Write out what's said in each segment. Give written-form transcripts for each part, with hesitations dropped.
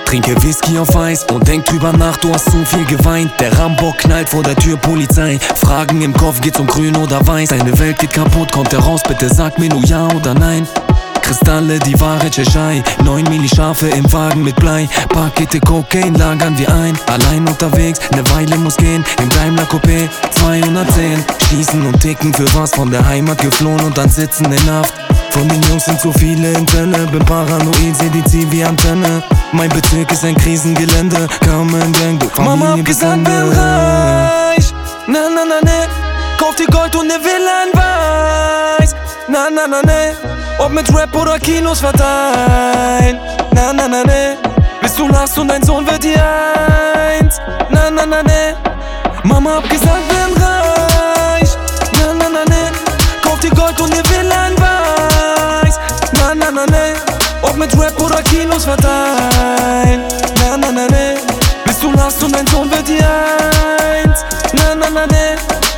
Trinke Whisky auf Eis und denk drüber nach, du hast zu viel geweint. Der Rambock knallt vor der Tür, Polizei. Fragen im Kopf, geht's um grün oder weiß? Deine Welt geht kaputt, kommt er raus, bitte sag mir nur ja oder nein. Kristalle, die wahre Tschechei. 9 Millischafe im Wagen mit Blei. Pakete Kokain lagern wir ein. Allein unterwegs, ne Weile muss gehen. Im Daimler Coupé 210. Schießen und ticken, für was von der Heimat geflohen und dann sitzen in Haft. Von den Jungs sind so viele in Zelle. Bin paranoid, seh die Ziel wie Antenne. Mein Bezirk ist ein Krisengelände. Kaum ein Gang, du Mama hab gesagt, bin reich. Na na na ne. Kauf dir Gold und ne Villa in Weiß. Na na na ne. Ob mit Rap oder Kilos verteilen. Na na na ne. Bis du lachst und dein Sohn wird dir eins. Na na na ne. Mama hab gesagt, bin reich. Na na na ne. Kauf dir Gold und ne Villa in Weiß. Na na na ne. Ob mit Rap oder Kilos verteilen. Na na na ne. Bis du lachst und dein Sohn wird dir eins. Na na na ne.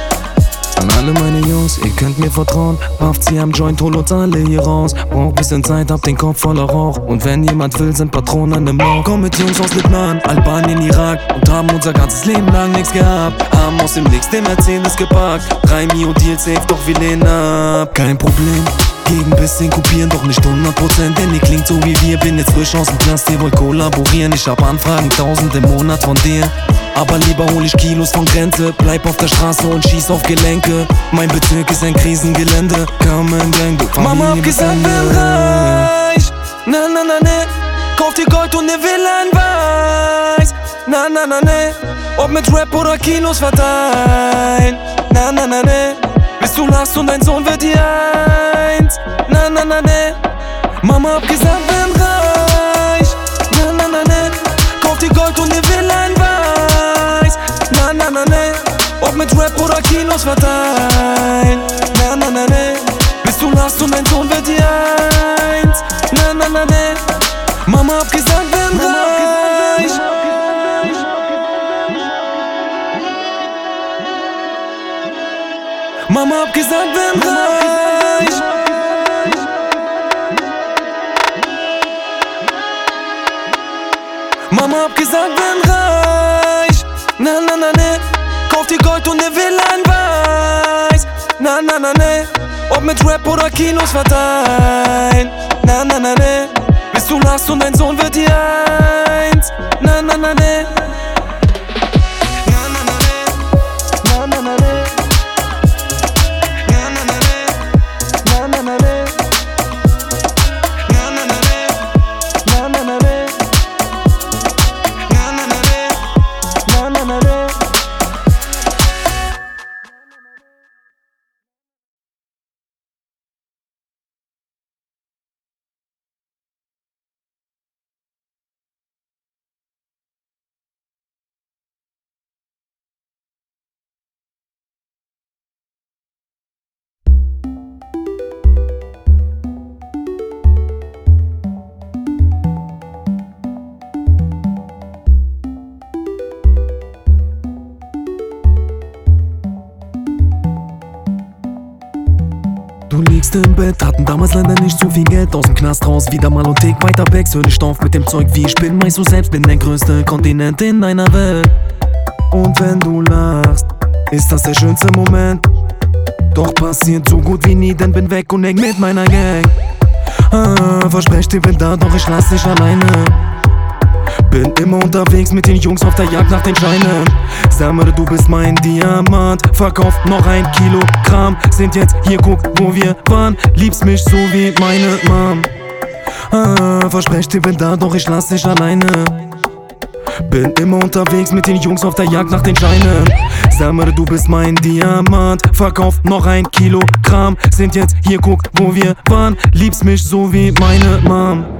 An alle meine Jungs, ihr könnt mir vertrauen. Rafft sie am Joint, hol uns alle hier raus. Brauch bisschen Zeit, hab den Kopf voller Rauch. Und wenn jemand will, sind Patronen im Lauch. Komm mit Jungs aus Lebanon, Albanien, Irak. Und haben unser ganzes Leben lang nichts gehabt. Haben aus dem Nix den Mercedes gepackt. 3 Mio Deal safe, doch wir lehnen ab. Kein Problem, gegen bisschen kopieren, doch nicht 100%. Denn ihr klingt so wie wir, bin jetzt frisch aus dem Knast. Ihr wollt kollaborieren, ich hab Anfragen 1000 im Monat von dir. Aber lieber hol ich Kilos von Grenze. Bleib auf der Straße und schieß auf Gelenke. Mein Bezirk ist ein Krisengelände. Kaum ein Gang, du Mama hab gesagt, bin reich. Na na na ne. Kauf dir Gold und ne Villa in Weiß. Na na na ne. Ob mit Rap oder Kilos verteilen. Na na na ne. Bis du lachst und dein Sohn wird dir eins. Na na na ne. Mama hab gesagt, bin reich. Na na na ne. Kauf dir Gold und ne Villa in Weiß. Na na na ne. Ob mit Rap oder Kilos verteilen. Na na na ne. Bis du lachst und dein Sohn wird dir eins. Na na na ne. Mama hab gesagt, bin reich. Mama hab gesagt, bin reich. Mama hab gesagt, bin reich. Na na na ne. Kauf dir Gold und ne Villa in Weiß. Na na na ne. Ob mit Rap oder Kilos verteilen. Na na na ne. Bis du lachst und dein Sohn wird dir eins. Na na na ne. Du liegst im Bett, hatten damals leider nicht so viel Geld. Aus dem Knast raus, wieder mal und tick weiter weg. Hör nicht auf mit dem Zeug, wie ich bin. Meinst du selbst, bin der größte Kontinent in deiner Welt. Und wenn du lachst, ist das der schönste Moment. Doch passiert so gut wie nie, denn bin weg und häng mit meiner Gang. Versprech dir, bin da, doch ich lass dich alleine. Bin immer unterwegs mit den Jungs auf der Jagd nach den Scheinen. Samere, du bist mein Diamant. Verkauft noch 1 Kilogramm. Sind jetzt hier, guck, wo wir waren. Liebst mich so wie meine Mom. Versprech dir, bin da, doch ich lass dich alleine. Bin immer unterwegs mit den Jungs auf der Jagd nach den Scheinen. Samere, du bist mein Diamant. Verkauft noch 1 Kilogramm. Sind jetzt hier, guck, wo wir waren. Liebst mich so wie meine Mom.